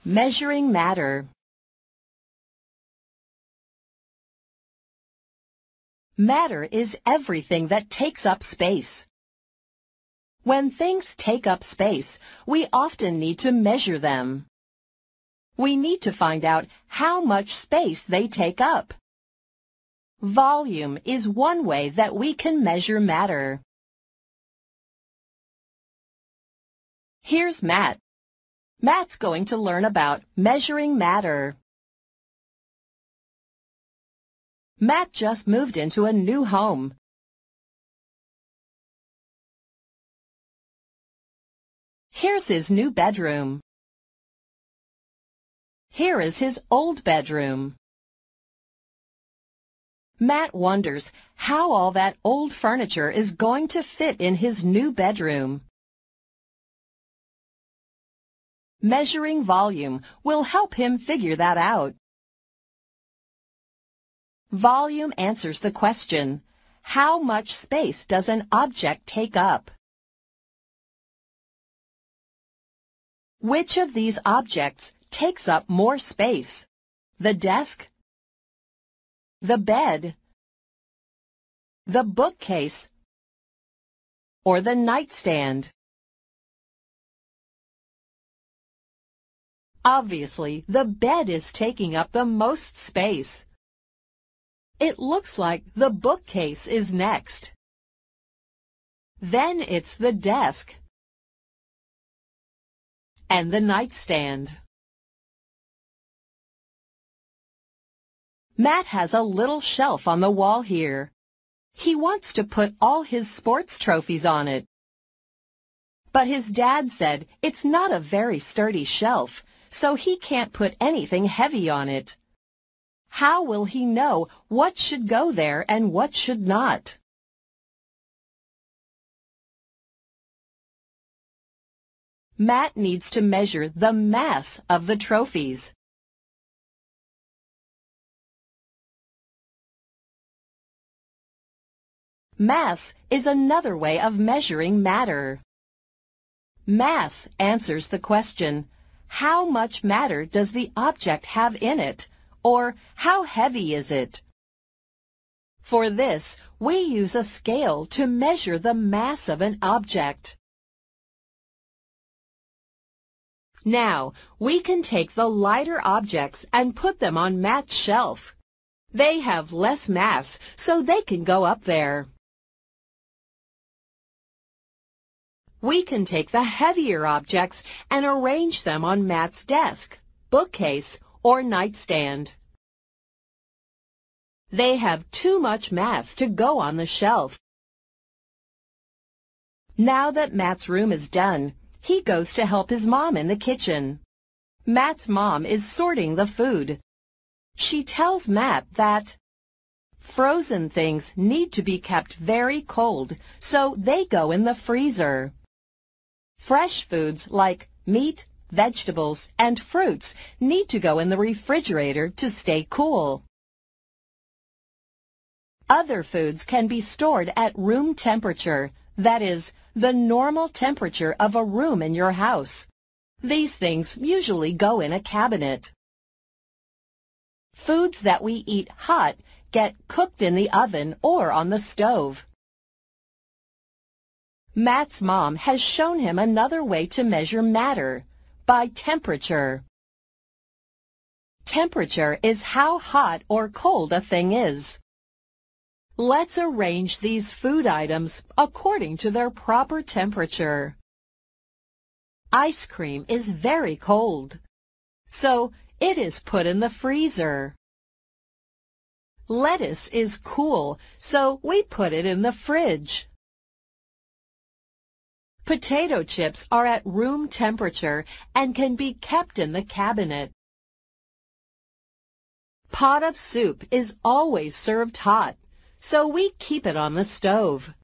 Measuring matter. Matter is everything that takes up space. When things take up space, we often need to measure them. We need to find out how much space they take up. Volume is one way that we can measure matter. Here's Matt. Matt's going to learn about measuring matter. Matt just moved into a new home. Here's his new bedroom. Here is his old bedroom. Matt wonders how all that old furniture is going to fit in his new bedroom. Measuring volume will help him figure that out. Volume answers the question, how much space does an object take up? Which of these objects takes up more space? The desk, the bed, the bookcase, or the nightstand? Obviously, the bed is taking up the most space. It looks like the bookcase is next. Then it's the desk and the nightstand. Matt has a little shelf on the wall here. He wants to put all his sports trophies on it. But his dad said it's not a very sturdy shelf, so he can't put anything heavy on it. How will he know what should go there and what should not? Matt needs to measure the mass of the trophies. Mass is another way of measuring matter. Mass answers the question, how much matter does the object have in it? Or how heavy is it? For this, we use a scale to measure the mass of an object. Now, we can take the lighter objects and put them on Matt's shelf. They have less mass, so they can go up there. We can take the heavier objects and arrange them on Matt's desk, bookcase, or nightstand. They have too much mass to go on the shelf. Now that Matt's room is done, he goes to help his mom in the kitchen. Matt's mom is sorting the food. She tells Matt that frozen things need to be kept very cold, so they go in the freezer. Fresh foods like meat, vegetables, and fruits need to go in the refrigerator to stay cool. Other foods can be stored at room temperature, that is, the normal temperature of a room in your house. These things usually go in a cabinet. Foods that we eat hot get cooked in the oven or on the stove. Matt's mom has shown him another way to measure matter, by temperature. Temperature is how hot or cold a thing is. Let's arrange these food items according to their proper temperature. Ice cream is very cold, so it is put in the freezer. Lettuce is cool, so we put it in the fridge. Potato chips are at room temperature and can be kept in the cabinet. Pot of soup is always served hot, so we keep it on the stove.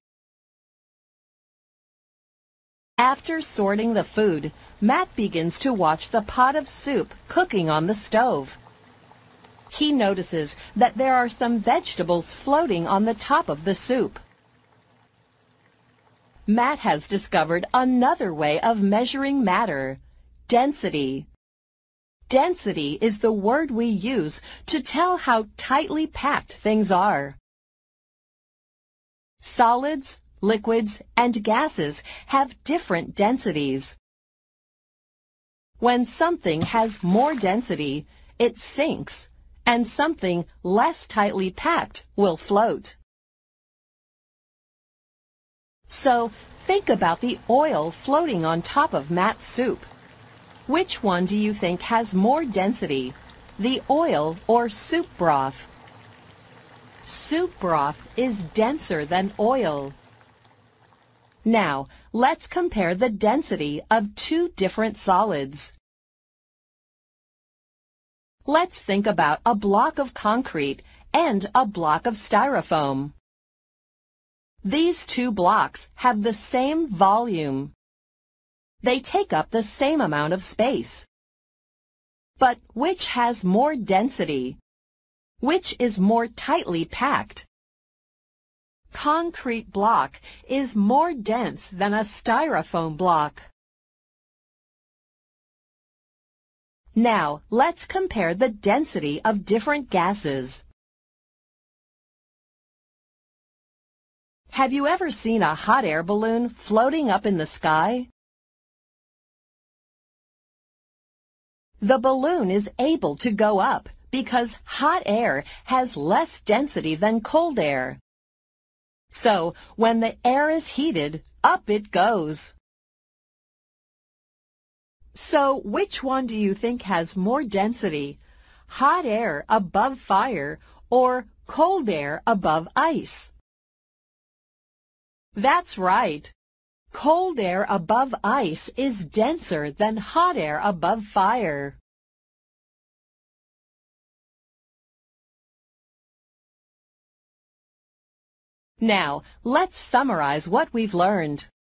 After sorting the food, Matt begins to watch the pot of soup cooking on the stove. He notices that there are some vegetables floating on the top of the soup. Matt has discovered another way of measuring matter, density. Density is the word we use to tell how tightly packed things are. Solids, liquids, and gases have different densities. When something has more density, it sinks, and something less tightly packed will float. So, think about the oil floating on top of Matt's soup. Which one do you think has more density, the oil or soup broth? Soup broth is denser than oil. Now, let's compare the density of two different solids. Let's think about a block of concrete and a block of styrofoam. These two blocks have the same volume. They take up the same amount of space. But which has more density? Which is more tightly packed? Concrete block is more dense than a styrofoam block. Now, let's compare the density of different gases. Have you ever seen a hot air balloon floating up in the sky? The balloon is able to go up because hot air has less density than cold air. So, when the air is heated, up it goes. So, which one do you think has more density? Hot air above fire or cold air above ice? That's right. Cold air above ice is denser than hot air above fire. Now, let's summarize what we've learned.